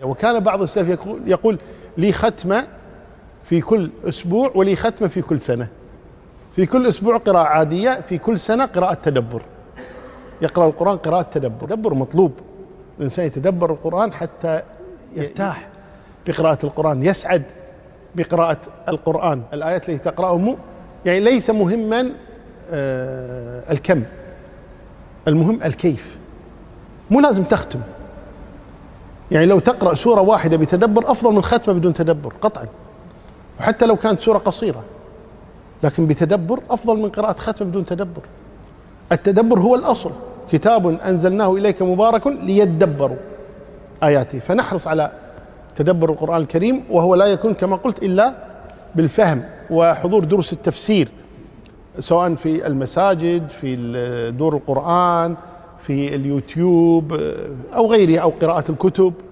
وكان بعض السلف يقول لي ختمة في كل أسبوع ولي ختمة في كل سنة. في كل أسبوع قراءة عادية، في كل سنة قراءة تدبر. يقرأ القرآن قراءة تدبر. تدبر مطلوب، الإنسان يتدبر القرآن حتى يرتاح بقراءة القرآن، يسعد بقراءة القرآن. الآيات التي تقرأه يعني ليس مهما الكم، المهم الكيف. مو لازم تختم، يعني لو تقرأ سورة واحدة بتدبر أفضل من ختمة بدون تدبر قطعا، وحتى لو كانت سورة قصيرة، لكن بتدبر أفضل من قراءة ختمة بدون تدبر. التدبر هو الأصل. كتاب أنزلناه إليك مبارك ليدبروا آياته. فنحرص على تدبر القرآن الكريم، وهو لا يكون كما قلت إلا بالفهم وحضور دروس التفسير، سواء في المساجد، في دور القرآن، في اليوتيوب أو غيره، أو قراءة الكتب.